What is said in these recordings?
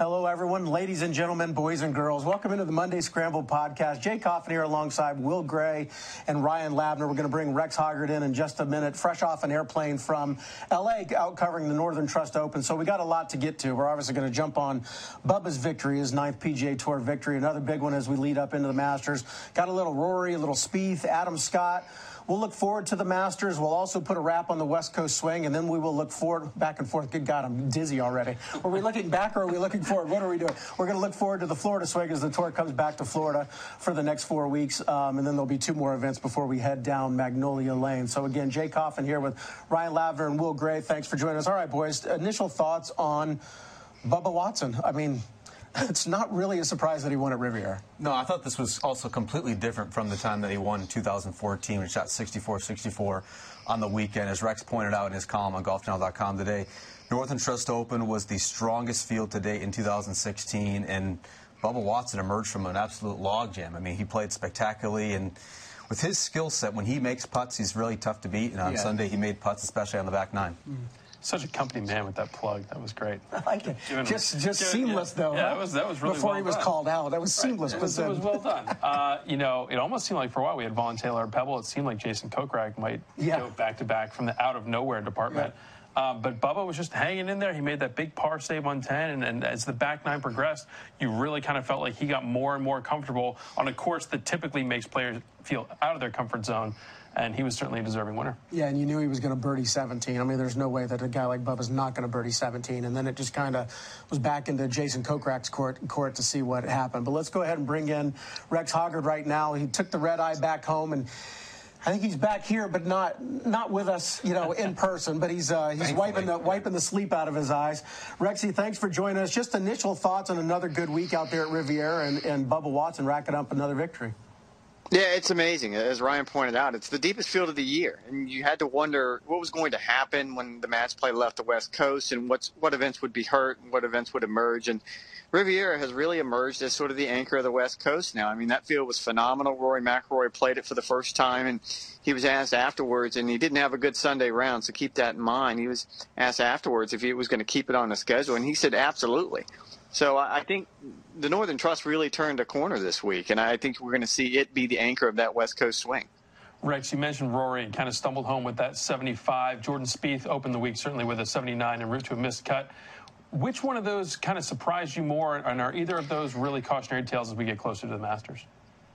Hello, everyone, ladies and gentlemen, boys and girls. Welcome into the Monday Scramble podcast. Jay Coffin here alongside Will Gray and Ryan Labner. We're going to bring Rex Hoggard in just a minute, fresh off an airplane from L.A. out covering the Northern Trust Open. So we got a lot to get to. We're obviously going to jump on Bubba's victory, his 9th PGA Tour victory, another big one as we lead up into the Masters. Got a little Rory, a little Spieth, Adam Scott. We'll look forward to the Masters. We'll also put a wrap on the West Coast swing, and then we will look forward, back and forth. Good God, I'm dizzy already. Are we looking back or are we looking forward? What are we doing? We're going to look forward to the Florida swing as the tour comes back to Florida for the next 4 weeks, and then there'll be 2 more events before we head down Magnolia Lane. So, again, Jay Coffin here with Ryan Lavner and Will Gray. Thanks for joining us. All right, boys, initial thoughts on Bubba Watson. I mean, it's not really a surprise that he won at Riviera. No, I thought this was also completely different from the time that he won in 2014 when he shot 64-64 on the weekend. As Rex pointed out in his column on GolfChannel.com today, Northern Trust Open was the strongest field to date in 2016, and Bubba Watson emerged from an absolute logjam. I mean, he played spectacularly, and with his skill set, when he makes putts, he's really tough to beat. And on Sunday, he made putts, especially on the back 9. Such a company man with that plug. That was great. I like it. Just seamless, though. Yeah, that was really before well he was done. Called out. That was seamless. Right. It was well done. You know, it almost seemed like for a while we had Vaughn Taylor at Pebble. It seemed like Jason Kokrak might go back-to-back from the out-of-nowhere department. But Bubba was just hanging in there. He made that big par save on 10, and as the back 9 progressed, you really kind of felt like he got more and more comfortable on a course that typically makes players feel out of their comfort zone. And he was certainly a deserving winner. Yeah, and you knew he was going to birdie 17. I mean, there's no way that a guy like Bubba's not going to birdie 17. And then it just kind of was back into Jason Kokrak's court to see what happened. But let's go ahead and bring in Rex Hoggard right now. He took the red eye back home, and I think he's back here, but not with us, you know, in person. But he's wiping the sleep out of his eyes. Rexy, thanks for joining us. Just initial thoughts on another good week out there at Riviera and Bubba Watson racking up another victory. Yeah, it's amazing. As Ryan pointed out, it's the deepest field of the year. And you had to wonder what was going to happen when the match play left the West Coast and what events would be hurt and what events would emerge. And Riviera has really emerged as sort of the anchor of the West Coast now. I mean, that field was phenomenal. Rory McIlroy played it for the first time, and he was asked afterwards, and he didn't have a good Sunday round, so keep that in mind. He was asked afterwards if he was going to keep it on the schedule, and he said absolutely. So I think the Northern Trust really turned a corner this week, and I think we're going to see it be the anchor of that West Coast swing. Rex, you mentioned Rory and kind of stumbled home with that 75. Jordan Spieth opened the week certainly with a 79 en route to a missed cut. Which one of those kind of surprised you more, and are either of those really cautionary tales as we get closer to the Masters?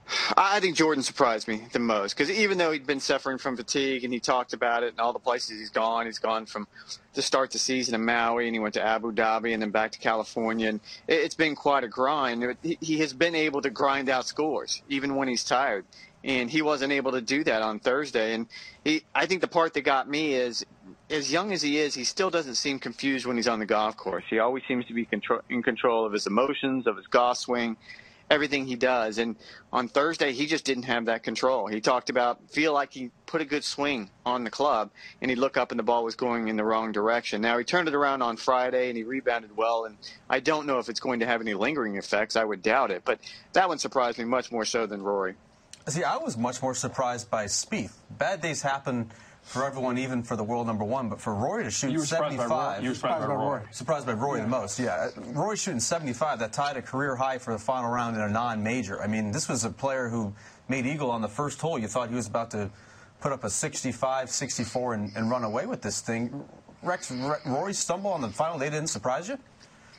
I think Jordan surprised me the most because even though he'd been suffering from fatigue and he talked about it and all the places he's gone from the start the season in Maui and he went to Abu Dhabi and then back to California, and it's been quite a grind. He has been able to grind out scores even when he's tired, and he wasn't able to do that on Thursday. And I think the part that got me is, as young as he is, he still doesn't seem confused when he's on the golf course. He always seems to be in control of his emotions, of his golf swing, everything he does. And on Thursday, he just didn't have that control. He talked about feel like he put a good swing on the club, and he'd look up and the ball was going in the wrong direction. Now, he turned it around on Friday, and he rebounded well, and I don't know if it's going to have any lingering effects. I would doubt it. But that one surprised me much more so than Rory. See, I was much more surprised by Spieth. Bad days happen for everyone, even for the world number 1, but for Rory to shoot 75. You were surprised by Rory. Surprised by Rory the most, yeah. Rory shooting 75, that tied a career high for the final round in a non-major. I mean, this was a player who made eagle on the first hole. You thought he was about to put up a 65, 64 and run away with this thing. Rex, Rory's stumble on the final day didn't surprise you?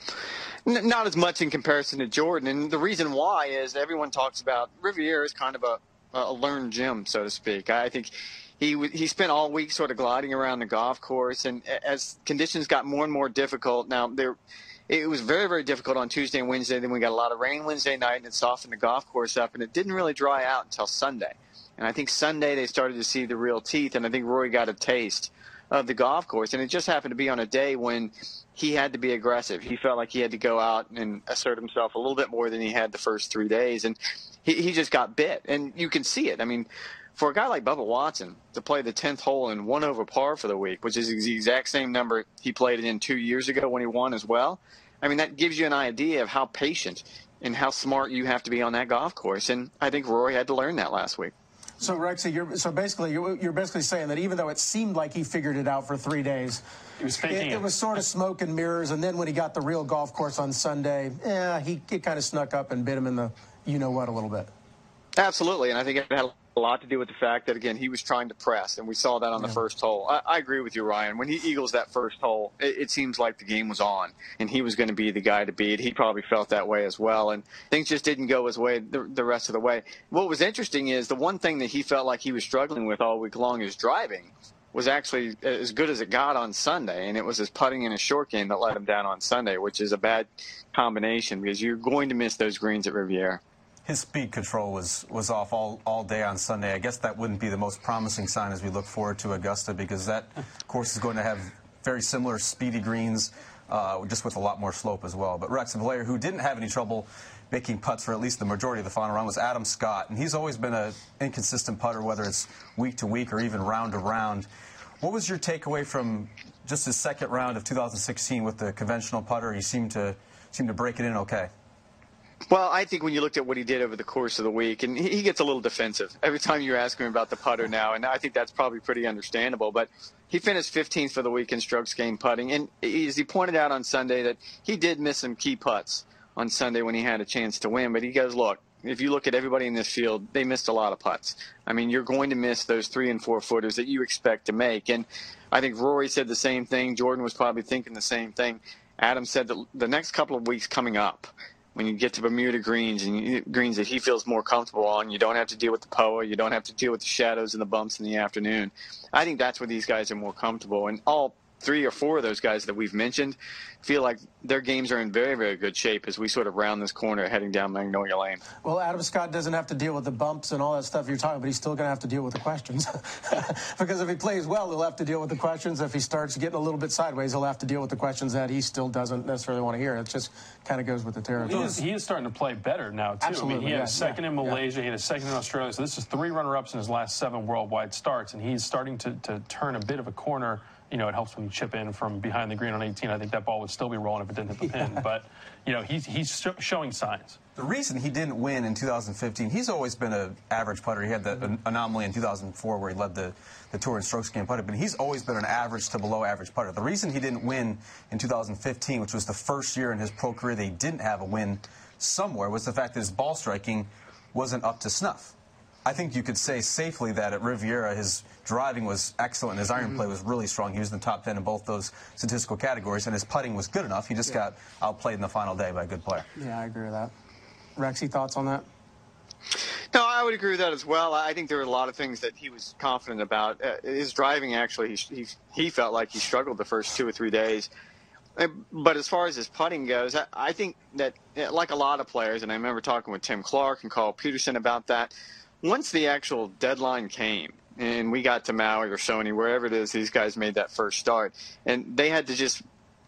Not as much in comparison to Jordan, and the reason why is everyone talks about Riviera is kind of a learned gym, so to speak. I think he spent all week sort of gliding around the golf course, and as conditions got more and more difficult, it was very, very difficult on Tuesday and Wednesday. Then we got a lot of rain Wednesday night, and it softened the golf course up, and it didn't really dry out until Sunday. And I think Sunday they started to see the real teeth, and I think Rory got a taste of the golf course, and it just happened to be on a day when he had to be aggressive. He felt like he had to go out and assert himself a little bit more than he had the first 3 days, and he just got bit, and you can see it. I mean, for a guy like Bubba Watson to play the 10th hole in 1 over par for the week, which is the exact same number he played it in 2 years ago when he won as well, I mean, that gives you an idea of how patient and how smart you have to be on that golf course, and I think Rory had to learn that last week. So, Rexy, you're basically saying that even though it seemed like he figured it out for 3 days, he was faking it was sort of smoke and mirrors. And then when he got the real golf course on Sunday, he kind of snuck up and bit him in the you-know-what a little bit. Absolutely, and I think it had a lot to do with the fact that, again, he was trying to press, and we saw that on the first hole. I agree with you, Ryan. When he eagles that first hole, it seems like the game was on, and he was going to be the guy to beat. He probably felt that way as well, and things just didn't go his way the rest of the way. What was interesting is the one thing that he felt like he was struggling with all week long is driving was actually as good as it got on Sunday, and it was his putting and his short game that let him down on Sunday, which is a bad combination because you're going to miss those greens at Riviera. His speed control was off all day on Sunday. I guess that wouldn't be the most promising sign as we look forward to Augusta, because that course is going to have very similar speedy greens, just with a lot more slope as well. But Rex, a player who didn't have any trouble making putts for at least the majority of the final round was Adam Scott, and he's always been an inconsistent putter, whether it's week to week or even round to round. What was your takeaway from just his second round of 2016 with the conventional putter? He seemed to break it in okay. Well, I think when you looked at what he did over the course of the week, and he gets a little defensive every time you ask him about the putter now, and I think that's probably pretty understandable. But he finished 15th for the week in strokes gained putting, and as he pointed out on Sunday that he did miss some key putts on Sunday when he had a chance to win. But he goes, look, if you look at everybody in this field, they missed a lot of putts. I mean, you're going to miss those 3- and 4-footers that you expect to make. And I think Rory said the same thing. Jordan was probably thinking the same thing. Adam said that the next couple of weeks coming up, when you get to Bermuda greens and greens that he feels more comfortable on, you don't have to deal with the POA, you don't have to deal with the shadows and the bumps in the afternoon. I think that's where these guys are more comfortable. And all 3 or 4 of those guys that we've mentioned feel like their games are in very, very good shape as we sort of round this corner heading down Magnolia Lane. Well, Adam Scott doesn't have to deal with the bumps and all that stuff you're talking, but he's still going to have to deal with the questions. Because if he plays well, he'll have to deal with the questions. If he starts getting a little bit sideways, he'll have to deal with the questions that he still doesn't necessarily want to hear. It just kind of goes with the territory. He is starting to play better now, too. Absolutely, I mean, he had a second in Malaysia, he had a second in Australia, so this is 3 runner-ups in his last 7 worldwide starts, and he's starting to turn a bit of a corner. You know, it helps when you chip in from behind the green on 18. I think that ball would still be rolling if it didn't hit the pin. But, you know, he's showing signs. The reason he didn't win in 2015, he's always been an average putter. He had the anomaly in 2004 where he led the Tour in strokes gained putted, but he's always been an average to below average putter. The reason he didn't win in 2015, which was the first year in his pro career that he didn't have a win somewhere, was the fact that his ball striking wasn't up to snuff. I think you could say safely that at Riviera, his driving was excellent. His iron play was really strong. He was in the top 10 in both those statistical categories, and his putting was good enough. He just got outplayed in the final day by a good player. Yeah, I agree with that. Rexy, thoughts on that? No, I would agree with that as well. I think there were a lot of things that he was confident about. His driving, actually, he felt like he struggled the first 2 or 3 days. But as far as his putting goes, I think that, like a lot of players, and I remember talking with Tim Clark and Carl Peterson about that, once the actual deadline came and we got to Maui or Sony, wherever it is, these guys made that first start, and they had to just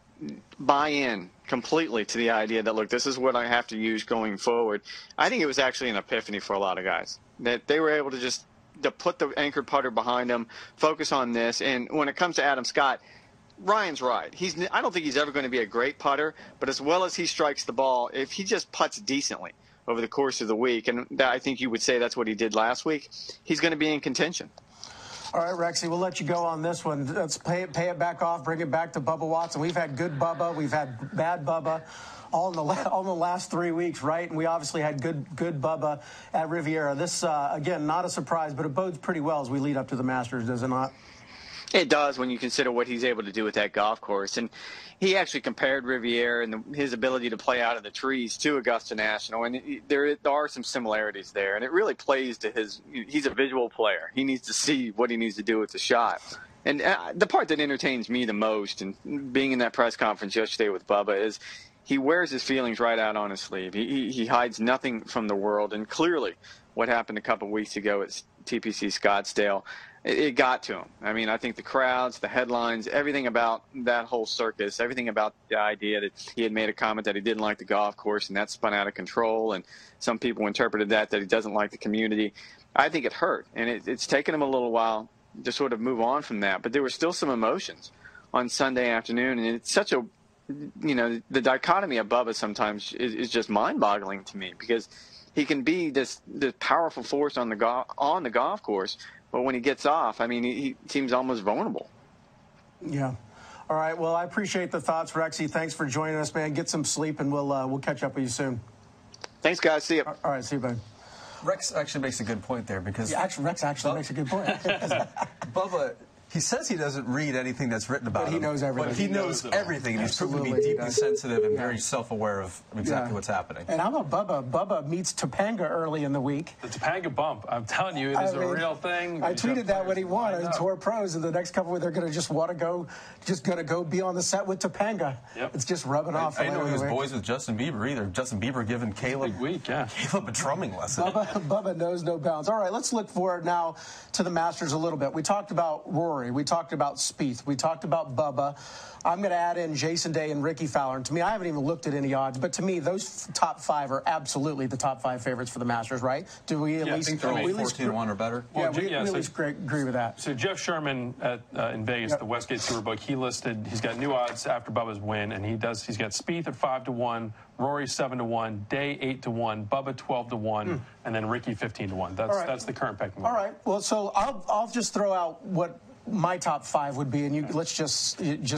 buy in completely to the idea that, look, this is what I have to use going forward. I think it was actually an epiphany for a lot of guys, that they were able to just to put the anchored putter behind them, focus on this. And when it comes to Adam Scott, Ryan's right. I don't think he's ever going to be a great putter, but as well as he strikes the ball, if he just putts decently over the course of the week, and I think you would say that's what he did last week, he's going to be in contention. All right, Rexy, we'll let you go on this one. Let's pay it back off, bring it back to Bubba Watson. We've had good Bubba, we've had bad Bubba, all in the last 3 weeks, right? And we obviously had good Bubba at Riviera. This, again, not a surprise, but it bodes pretty well as we lead up to the Masters, does it not? It does when you consider what he's able to do with that golf course. And he actually compared Riviera and his ability to play out of the trees to Augusta National. And there are some similarities there. And it really plays to he's a visual player. He needs to see what he needs to do with the shot. And the part that entertains me the most, and being in that press conference yesterday with Bubba, is he wears his feelings right out on his sleeve. He hides nothing from the world. And clearly what happened a couple of weeks ago at TPC Scottsdale, it got to him. I mean, I think the crowds, the headlines, everything about that whole circus, everything about the idea that he had made a comment that he didn't like the golf course and that spun out of control, and some people interpreted that he doesn't like the community. I think it hurt, and it's taken him a little while to sort of move on from that. But there were still some emotions on Sunday afternoon, and it's such a, the dichotomy of Bubba sometimes is just mind-boggling to me, because he can be this powerful force on the golf course, but when he gets off, I mean, he seems almost vulnerable. Yeah. All right. Well, I appreciate the thoughts, Rexy. Thanks for joining us, man. Get some sleep, and we'll catch up with you soon. Thanks, guys. See you. All right. See you, bud. Rex actually makes a good point there because Rex actually makes a good point. Bubba, he says he doesn't read anything that's written about him. He knows everything. But he knows everything, and he's proven to be deeply sensitive and very self-aware of exactly what's happening. And how about Bubba? Bubba meets Topanga early in the week. The Topanga bump. I'm telling you, it is a real thing. I tweeted that when he won on Tour Pros, and the next couple, they're going to just want to go, be on the set with Topanga. Yep. It's just rubbing off. I didn't know he was boys with Justin Bieber either. Justin Bieber giving Caleb a drumming lesson. Bubba knows no bounds. All right, let's look forward now to the Masters a little bit. We talked about Rory. We talked about Spieth. We talked about Bubba. I'm going to add in Jason Day and Ricky Fowler. And to me, I haven't even looked at any odds, but to me, those top 5 are absolutely the top 5 favorites for the Masters, right? Do we at least think they're all 14-1 or better? Yeah, we at least agree with that. So Jeff Sherman in Vegas, the Westgate Superbook, he's got new odds after Bubba's win, and he's got Spieth at 5-1, Rory 7-1, Day 8-1, Bubba 12-1, and then Ricky 15-1. That's the current pecking order. All right. Well, so I'll just throw out what my top 5 would be, and let's just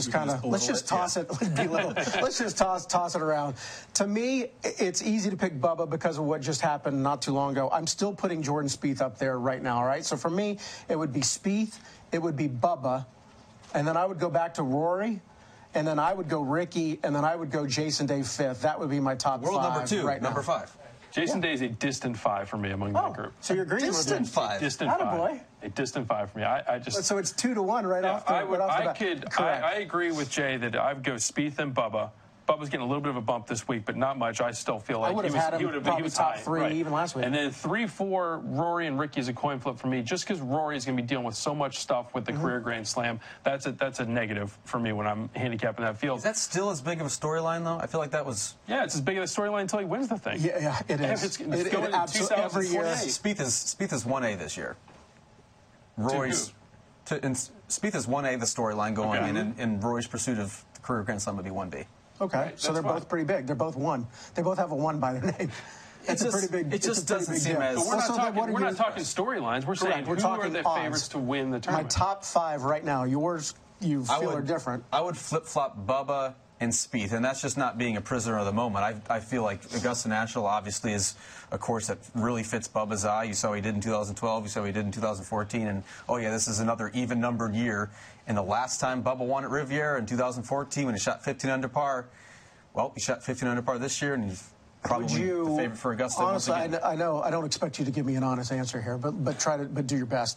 toss it. Let's just toss it around. To me, it's easy to pick Bubba because of what just happened not too long ago. I'm still putting Jordan Spieth up there right now. All right. So for me, it would be Spieth, it would be Bubba, and then I would go back to Rory, and then I would go Ricky, and then I would go Jason Day 5th. That would be my top 5 number 2, right now. number 5. Jason Day is a distant 5 for me among that group. So you're agreeing with distant 5. Distant 5. Attaboy. A distant 5 for me. I just. So it's 2-1 right off the bat. I agree with Jay that I would go Spieth and Bubba. Bubba's getting a little bit of a bump this week, but not much. I still feel like he was top 3 even last week. And then 3-4, Rory and Ricky is a coin flip for me, just because Rory is going to be dealing with so much stuff with the career Grand Slam. That's a negative for me when I'm handicapping that field. Is that still as big of a storyline, though? I feel like that was... Yeah, it's as big of a storyline until he wins the thing. Yeah, it is. It's going absolutely every year. Spieth is 1A this year. Rory's... Spieth is 1A, the storyline going, and Rory's pursuit of the career Grand Slam would be 1B. Okay, right, so they're both pretty big. They're both 1. They both have a 1 by their name. It's a pretty big. It just doesn't seem as. But we're not talking storylines. We're saying who are the favorites to win the tournament. My top 5 right now. Yours, you feel are different. I would flip-flop Bubba and Spieth, and that's just not being a prisoner of the moment. I feel like Augusta National obviously is a course that really fits Bubba's eye. You saw what he did in 2012. You saw what he did in 2014. And, oh, yeah, this is another even-numbered year. And the last time Bubba won at Riviera in 2014 when he shot 15 under par, well, he shot 15 under par this year, and he's probably the favorite for Augusta. Honestly, I know I don't expect you to give me an honest answer here, but do your best.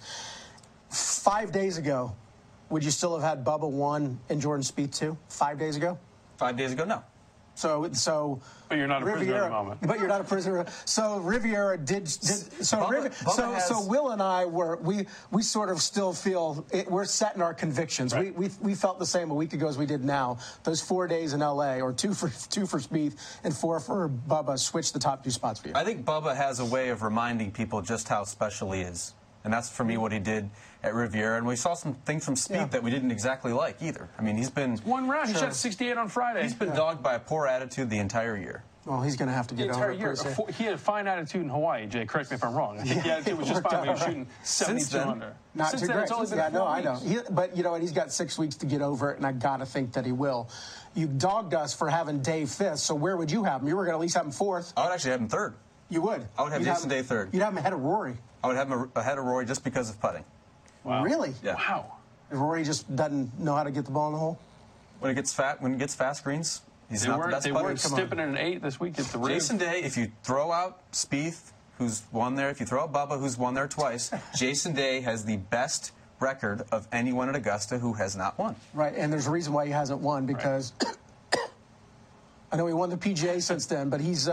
5 days ago, would you still have had Bubba 1 and Jordan Spieth 2? 5 days ago? 5 days ago, no. So but you're not a prisoner at the moment. But you're not a prisoner. So Riviera did so Will and I we sort of still feel we're set in our convictions. Right. We felt the same a week ago as we did now. Those 4 days in LA, or two for Spieth and 4 for Bubba, switched the top 2 spots for you. I think Bubba has a way of reminding people just how special he is. And that's, for me, what he did at Riviera. And we saw some things from Spieth that we didn't exactly like either. I mean, he's been... One round. He shot 68 on Friday. He's been dogged by a poor attitude the entire year. Well, he's going to have to get over it. He had a fine attitude in Hawaii, Jay. Correct me if I'm wrong. I think the attitude was just fine. He was shooting 72 under. Not Since too then, great. it's only been I weeks. know. But, and he's got 6 weeks to get over it, and I got to think that he will. You dogged us for having Day 5th, so where would you have him? You were going to at least have him 4th. I would actually have him 3rd. You would? I would have Jason Day 3rd. You'd have him ahead of Rory. I would have him ahead of Rory just because of putting. Wow. Really? Yeah. Wow. Rory just doesn't know how to get the ball in the hole? When it gets fast greens, he's not the best putter. They weren't stipping an 8 this week at the Riv. Jason Day, if you throw out Spieth, who's won there, if you throw out Bubba, who's won there twice, Jason Day has the best record of anyone at Augusta who has not won. Right, and there's a reason why he hasn't won, because I know he won the PGA since then, but he's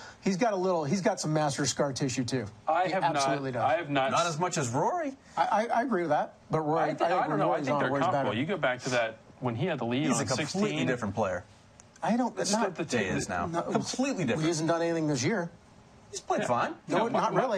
got some Masters scar tissue too. I have not. Not as much as Rory. I agree with that, but Rory, I don't know. I think they're comparable. Better. You go back to that when he had the lead He's on 16. He's a completely different player. I don't. Not the Day is now. Completely different. He hasn't done anything this year. He's played fine. No, not really.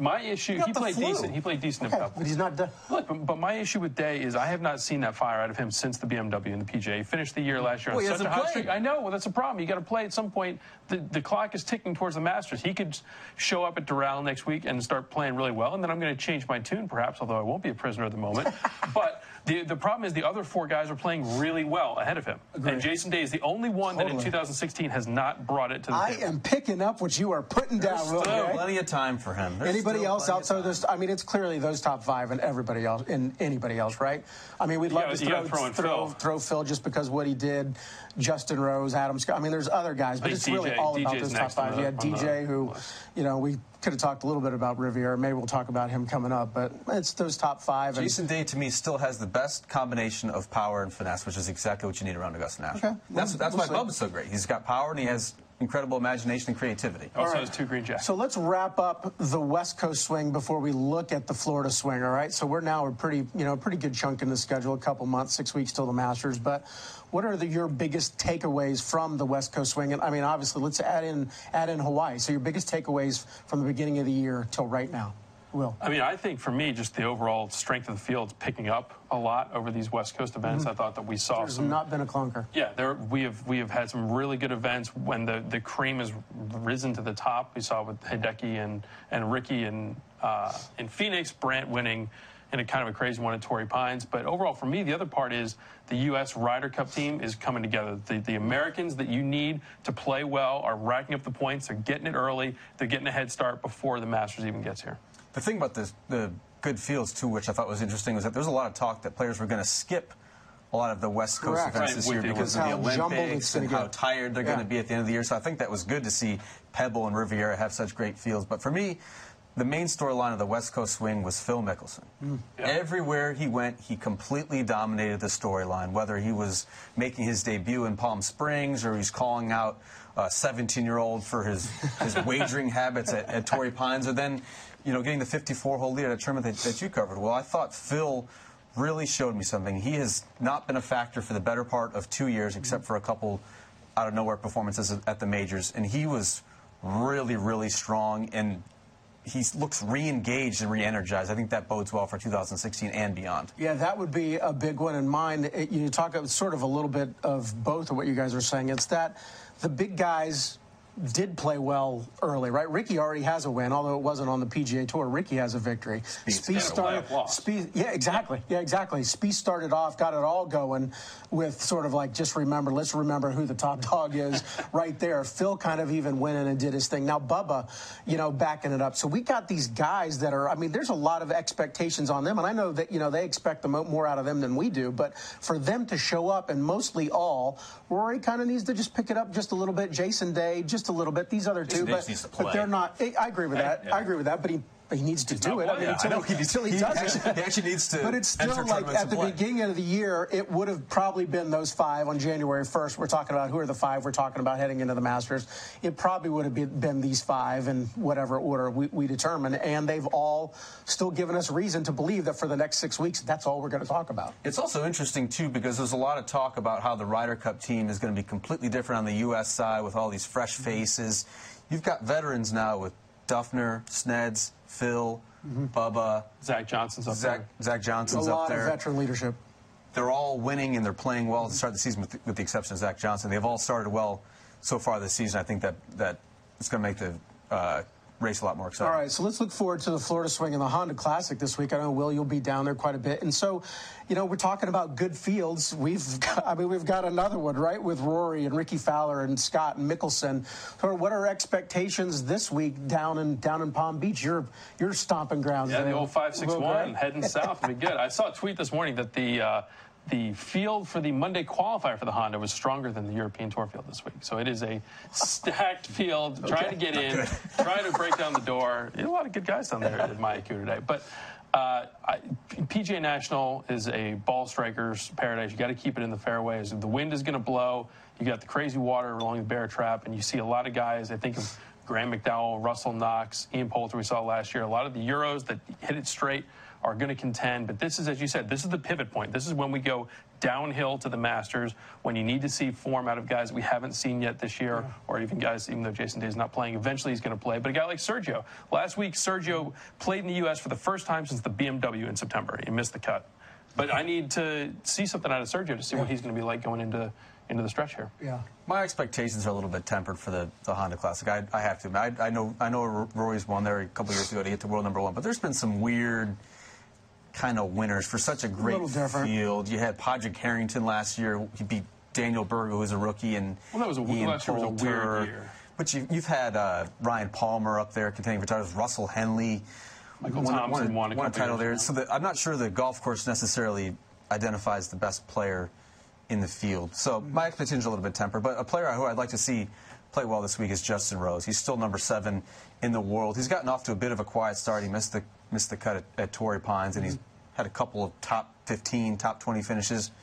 my issue, he played decent. He played decent in Pebble. But he's not done. Look, but my issue with Day is I have not seen that fire out of him since the BMW and the PGA. He finished the year last year on such a hot streak. I know. Well, that's a problem. You got to play at some point. The clock is ticking towards the Masters. He could show up at Doral next week and start playing really well, and then I'm going to change my tune, perhaps, although I won't be a prisoner at the moment. But the problem is the other 4 guys are playing really well ahead of him. Agreed. And Jason Day is the only one that in 2016 has not brought it to the table. I am picking up what you are putting down, Will. Plenty of time for him. Anybody else outside of this? I mean, it's clearly those top 5 and everybody else, and anybody else, right? I mean, we'd love to throw Phil just because what he did, Justin Rose, Adam Scott. I mean, there's other guys, but it's really all about those top 5. You had DJ, who, you know, we could have talked a little bit about Riviera. Maybe we'll talk about him coming up, but it's those top 5. Jason Day, to me, still has the best combination of power and finesse, which is exactly what you need around Augusta National. Okay. That's why Bubba's so great. He's got power and he has incredible imagination and creativity. Also has 2 green jackets. So let's wrap up the West Coast swing before we look at the Florida swing, all right? So we're now a pretty good chunk in the schedule, a couple months, 6 weeks till the Masters. But what are your biggest takeaways from the West Coast swing? And I mean, obviously, let's add in Hawaii. So your biggest takeaways from the beginning of the year till right now. Will. I mean, I think for me, just the overall strength of the field's picking up a lot over these West Coast events. I thought that we saw There's not been a clunker. Yeah, we have had some really good events when the cream has risen to the top. We saw with Hideki and Ricky in Phoenix, Brandt winning in a kind of a crazy one at Torrey Pines. But overall, for me, the other part is the U.S. Ryder Cup team is coming together. The Americans that you need to play well are racking up the points. They're getting it early. They're getting a head start before the Masters even gets here. The thing about the good fields, too, which I thought was interesting, was that there's a lot of talk that players were going to skip a lot of the West Coast events this year because of the Olympics and how tired they're going to be at the end of the year. So I think that was good to see Pebble and Riviera have such great fields. But for me, the main storyline of the West Coast swing was Phil Mickelson. Yeah. Everywhere he went, he completely dominated the storyline, whether he was making his debut in Palm Springs or he's calling out a 17-year-old for his wagering habits at Torrey Pines, or then getting the 54-hole lead at a tournament that you covered. Well, I thought Phil really showed me something. He has not been a factor for the better part of 2 years, except for a couple out-of-nowhere performances at the majors, and he was really, really strong, and he looks re-engaged and re-energized. I think that bodes well for 2016 and beyond. Yeah, that would be a big one in mine. You talk sort of a little bit of both of what you guys are saying. It's that the big guys did play well early, right? Ricky already has a win, although it wasn't on the PGA Tour. Ricky has a victory. Spieth started off, got it all going with sort of like let's remember who the top dog is right there. Phil kind of even went in and did his thing. Now Bubba, backing it up. So we got these guys that are, I mean, there's a lot of expectations on them, and I know that they expect more out of them than we do. But for them to show up, and mostly all, Rory kind of needs to just pick it up just a little bit. Jason Day, just a little bit. These other two, but they're not. I agree with that. Yeah. I agree with that. But he needs to do it. I mean, until he does it. He actually needs to. But it's still like at the beginning of the year, it would have probably been those 5 on January 1st. We're talking about who are the 5 we're talking about heading into the Masters. It probably would have been these 5 in whatever order we determine, and they've all still given us reason to believe that for the next 6 weeks, that's all we're going to talk about. It's also interesting too because there's a lot of talk about how the Ryder Cup team is going to be completely different on the U.S. side with all these fresh faces. You've got veterans now with Duffner, Sneds, Phil, Bubba. Zach Johnson's up there. Zach Johnson's up there. A lot of veteran leadership. They're all winning and they're playing well to start the season with the exception of Zach Johnson. They've all started well so far this season. I think that it's going to make the race a lot more exciting. All right, so let's look forward to the Florida Swing and the Honda Classic this week. I know, Will, you'll be down there quite a bit. And so, we're talking about good fields. We've got another one, right, with Rory and Ricky Fowler and Scott and Mickelson. So what are expectations this week down in Palm Beach? Your stomping grounds. Yeah, the old 561 heading south would be good. I saw a tweet this morning that the field for the Monday qualifier for the Honda was stronger than the European Tour field this week. So it is a stacked field, trying to get in, trying to break down the door. A lot of good guys down there at Mayaku today. But PGA National is a ball striker's paradise. You got to keep it in the fairways. The wind is going to blow. You got the crazy water along the Bear Trap, and you see a lot of guys. I think of Graham McDowell, Russell Knox, Ian Poulter we saw last year. A lot of the Euros that hit it straight are going to contend. But this is, as you said, this is the pivot point. This is when we go downhill to the Masters, when you need to see form out of guys that we haven't seen yet this year, or even guys, even though Jason Day is not playing, eventually he's going to play. But a guy like Sergio. Last week, Sergio played in the U.S. for the first time since the BMW in September. He missed the cut. But I need to see something out of Sergio to see what he's going to be like going into the stretch here. Yeah. My expectations are a little bit tempered for the Honda Classic. I have to admit. I know Rory's won there a couple years ago to get to world #1, but there's been some weird kind of winners for such a great field. You had Padraig Harrington last year. He beat Daniel Berger, who was a rookie, and last year was a weird year. But you've had Ryan Palmer up there contending for titles. Russell Henley. Michael Thompson won a title there. So I'm not sure the golf course necessarily identifies the best player in the field. So my expectations are a little bit tempered. But a player who I'd like to see play well this week is Justin Rose. He's still number 7 in the world. He's gotten off to a bit of a quiet start. He missed the cut at Torrey Pines, and he's had a couple of top 15, top 20 finishes.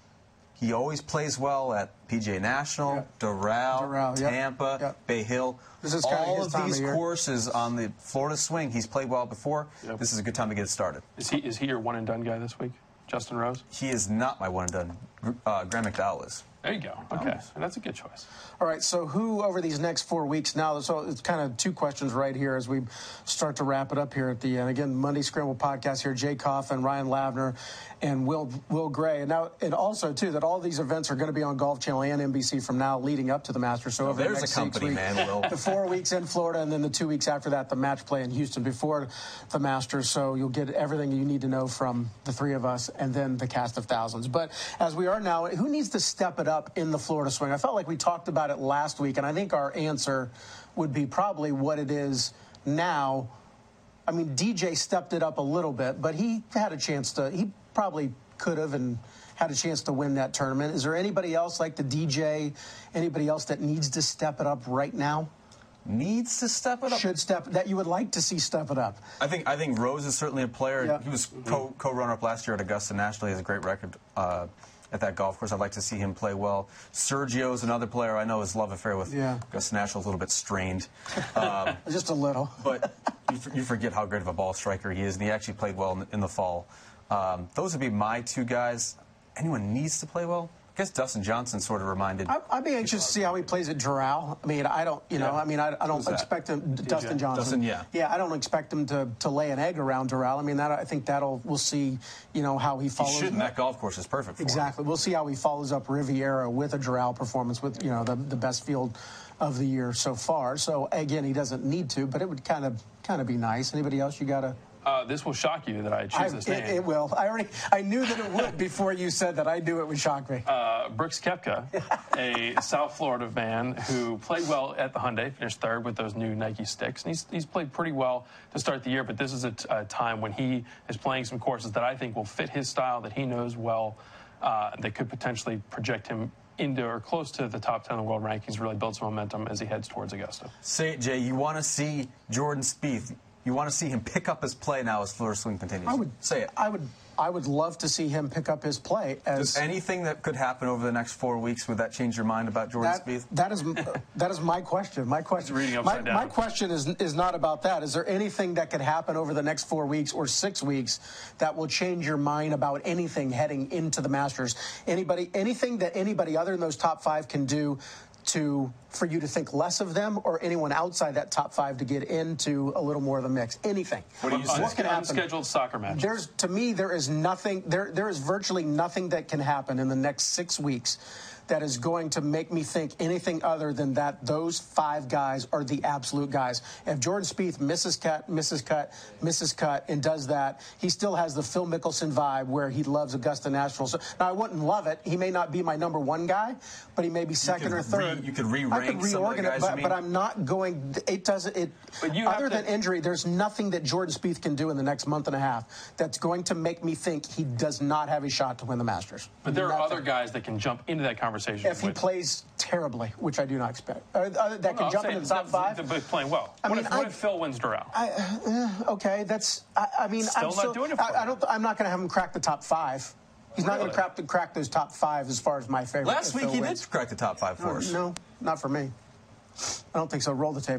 He always plays well at PGA National, Doral, Tampa, Bay Hill. This is all of these courses on the Florida swing. He's played well before. This is a good time to get it started. Is he your one and done guy this week, Justin Rose? He is not my one and done. Graham McDowell is. There you go. Okay, that's a good choice. All right, so who over these next 4 weeks now, so it's kind of 2 questions right here as we start to wrap it up here at the end. Again, Monday Scramble podcast here, Jay Coffin, Ryan Lavner, and Will Gray. And now, and also, too, that all these events are going to be on Golf Channel and NBC from now leading up to the Masters. So over the next 6 weeks, Will. the 4 weeks in Florida, and then the 2 weeks after that, the match play in Houston before the Masters. So you'll get everything you need to know from the 3 of us and then the cast of thousands. But as we are now, who needs to step it up in the Florida swing? I felt like we talked about it last week, and I think our answer would be probably what it is now. I mean, DJ stepped it up a little bit, but he had a chance to, he probably could have and had a chance to win that tournament. Is there anybody else like the DJ, anybody else that needs to step it up right now? Needs to step it up? Should step, that you would like to see step it up? I think Rose is certainly a player. He was co-runner-up last year at Augusta National. He has a great record at that golf course. I'd like to see him play well. Sergio is another player. I know his love affair with Augusta National is a little bit strained. Just a little. But you forget how great of a ball striker he is, and he actually played well in the fall. Those would be my 2 guys. Anyone needs to play well? I guess Dustin Johnson sort of reminded. I'd be anxious to see how he plays at Doral. I mean, I don't, I don't expect him, Dustin Johnson. I don't expect him to lay an egg around Doral. I mean, I think we'll see, how he follows. He shouldn't. That golf course is perfect for him. We'll see how he follows up Riviera with a Doral performance with, the best field of the year so far. So, again, he doesn't need to, but it would kind of be nice. Anybody else you got to? This will shock you that I choose this name. It will. I knew that it would before you said that. I knew it would shock me. Brooks Koepka, a South Florida man who played well at the Hyundai, finished 3rd with those new Nike sticks. And he's played pretty well to start the year, but this is a time when he is playing some courses that I think will fit his style, that he knows well, that could potentially project him into or close to the top 10 in the world rankings, really build some momentum as he heads towards Augusta. Say it, Jay. You want to see Jordan Spieth. You want to see him pick up his play now as Florida swing continues. Say it. I would love to see him pick up his play. Does anything that could happen over the next 4 weeks, would that change your mind about Jordan Spieth? That is my question. My question is not about that. Is there anything that could happen over the next 4 weeks or 6 weeks that will change your mind about anything heading into the Masters? Anything that anybody other than those top 5 can do for you to think less of them, or anyone outside that top 5 to get into a little more of the mix? Anything. What do you say? Unscheduled soccer matches. To me, there is nothing. There is virtually nothing that can happen in the next 6 weeks that is going to make me think anything other than that those 5 guys are the absolute guys. If Jordan Spieth misses cut, and does that, he still has the Phil Mickelson vibe where he loves Augusta National. So, now, I wouldn't love it. He may not be my number 1 guy, but he may be second or third. You could re-rank some of the guys, but I'm not going. It doesn't. Other than injury, there's nothing that Jordan Spieth can do in the next month and a half that's going to make me think he does not have a shot to win the Masters. But there are other guys that can jump into that conversation. If he plays terribly, which I do not expect, that can jump into the top 5. Playing well. What if Phil wins Doral? Okay, that's. I'm not doing it for you. I'm not going to have him crack the top 5. He's not going to crack those top 5 as far as my favorite. Last week he did crack the top 5 for us. No, not for me. I don't think so. Roll the tape back.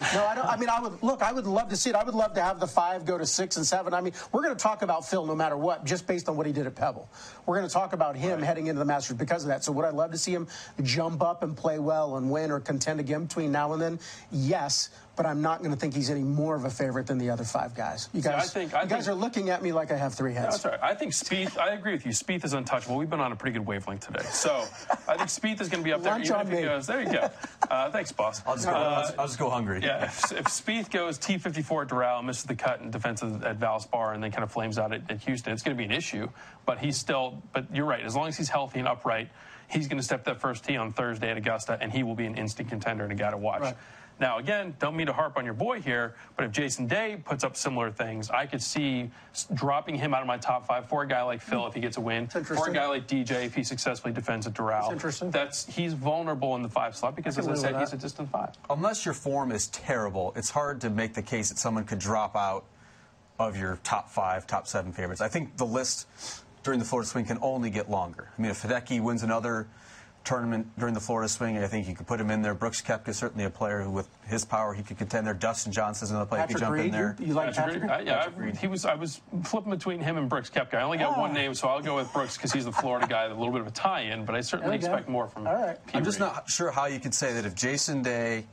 No, I don't. I mean, I would love to see it. I would love to have the 5 go to 6 and 7. I mean, we're going to talk about Phil no matter what, just based on what he did at Pebble. We're going to talk about him heading into the Masters because of that. So would I love to see him jump up and play well and win or contend again between now and then? Yes. But I'm not going to think he's any more of a favorite than the other 5 guys. You guys, you guys are looking at me like I have 3 heads. No, that's all right. I think Spieth, I agree with you. Spieth is untouchable. We've been on a pretty good wavelength today. So I think Spieth is going to be up there. Lunch Even on if he me. goes, there you go. Thanks, boss. I'll just go hungry. Yeah, if Spieth goes T54 at Doral, misses the cut in defense at Valspar, and then kind of flames out at Houston, it's going to be an issue. But but you're right. As long as he's healthy and upright, he's going to step that first tee on Thursday at Augusta, and he will be an instant contender and a guy to watch. Right. Now, again, don't mean to harp on your boy here, but if Jason Day puts up similar things, I could see dropping him out of my top 5 for a guy like Phil if he gets a win, for a guy like DJ if he successfully defends at Doral. Interesting. He's vulnerable in the 5 slot because, as I said, he's a distant 5. Unless your form is terrible, it's hard to make the case that someone could drop out of your top 5, top 7 favorites. I think the list during the Florida Swing can only get longer. I mean, if Hideki wins another tournament during the Florida Swing, I think you could put him in there. Brooks Koepka is certainly a player who, with his power, he could contend there. Dustin Johnson's another player who could jump in there. You like Patrick Reed? I was flipping between him and Brooks Koepka. I only got one name, so I'll go with Brooks because he's the Florida guy, a little bit of a tie-in, but I certainly expect more from him. I'm just not sure how you could say that if Jason Day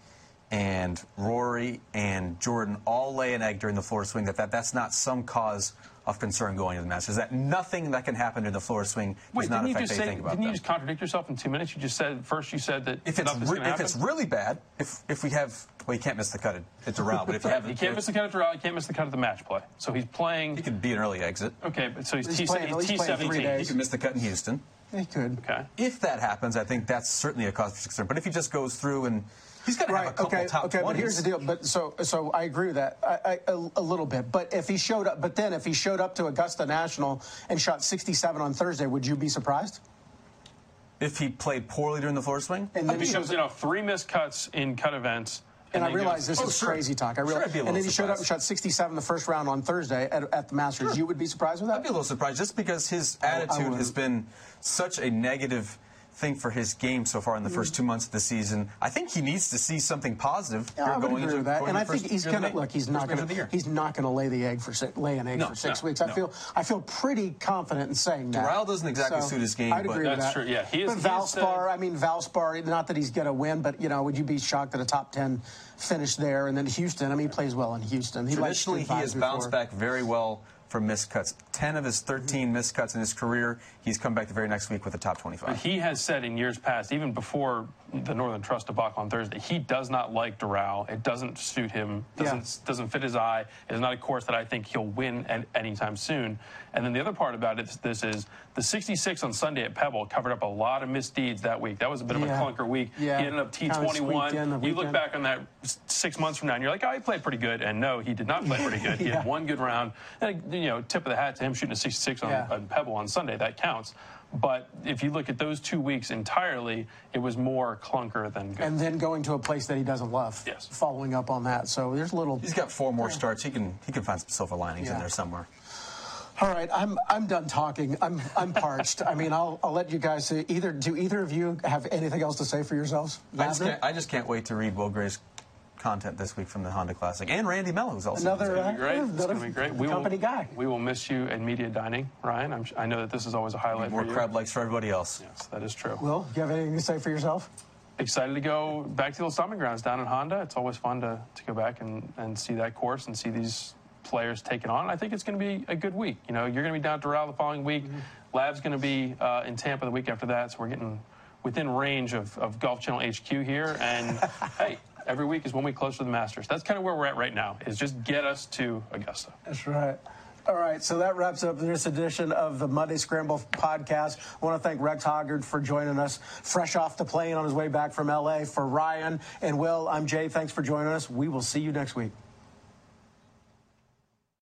and Rory and Jordan all lay an egg during the Florida Swing, that's not some cause of concern going into the Masters. That nothing that can happen in the Florida Swing does not affect anything about them. Didn't you just contradict yourself in 2 minutes? You just said, first you said that if it's really bad, if we have, well, you can't miss the cut at Doral, but if you have... He can't miss the cut at Doral, he can't miss the cut at the match play. So he's playing... He could be an early exit. Okay, but so he's T17. 3 days. He could miss the cut in Houston. He could. Okay. If that happens, I think that's certainly a cause for concern. But if he just goes through and... He's got to have a couple top 20s. But here's the deal. But so I agree with that a little bit. But if he showed up, to Augusta National and shot 67 on Thursday, would you be surprised? If he played poorly during the Florida Swing? And then because, three missed cuts in cut events. And I realize this is crazy talk. I realize. And then he showed up and shot 67 the first round on Thursday at the Masters. Sure. You would be surprised with that? I'd be a little surprised just because his attitude has been such a negative thing for his game so far in the first 2 months of the season. I think he needs to see something positive. Yeah, I would agree with that. And I think he's going to look. He's not going to lay an egg for 6 weeks. I feel pretty confident in saying that. Doral doesn't exactly suit his game. I'd agree with that. That's true. Yeah, he is. But Valspar. Not that he's going to win, but would you be shocked at a top 10 finish there? And then Houston. I mean, he plays well in Houston. Traditionally, he has bounced back very well from missed cuts. 10 of his 13 missed cuts in his career, he's come back the very next week with a top 25. But he has said in years past, even before the Northern Trust debacle on Thursday, he does not like Doral. It doesn't suit him, doesn't fit his eye. It's not a course that I think he'll win anytime soon. And then the other part about this is the 66 on Sunday at Pebble covered up a lot of misdeeds that week. That was a bit of a clunker week. Yeah. He ended up T21. You look back on that 6 months from now, and you're like, oh, he played pretty good. And no, he did not play pretty good. He had one good round. And, tip of the hat to him shooting a 66 on Pebble on Sunday. That counts. But if you look at those 2 weeks entirely, it was more clunker than good. And then going to a place that he doesn't love. Yes. Following up on that. So there's a little... He's got 4 more starts. He can find some silver linings in there somewhere. All right, I'm done talking. I'm parched. I mean, I'll let you guys say do either of you have anything else to say for yourselves? I just can't wait to read Will Gray's content this week from the Honda Classic, and Randy Mello, who's also It's going to be great. Company guy. We will miss you at media dining, Ryan. I know that this is always a highlight for you. More crab legs for everybody else. Yes, that is true. Will, do you have anything to say for yourself? Excited to go back to the old stomping grounds down in Honda. It's always fun to go back and see that course and see these players take it on. I think it's going to be a good week. You're going to be down at Doral the following week. Lab's going to be in Tampa the week after that, so we're getting within range of Golf Channel HQ here. And, hey, every week is 1 week closer to the Masters. That's kind of where we're at right now, is just get us to Augusta. That's right. All right, so that wraps up this edition of the Monday Scramble podcast. I want to thank Rex Hoggard for joining us, fresh off the plane on his way back from L.A. For Ryan and Will, I'm Jay. Thanks for joining us. We will see you next week.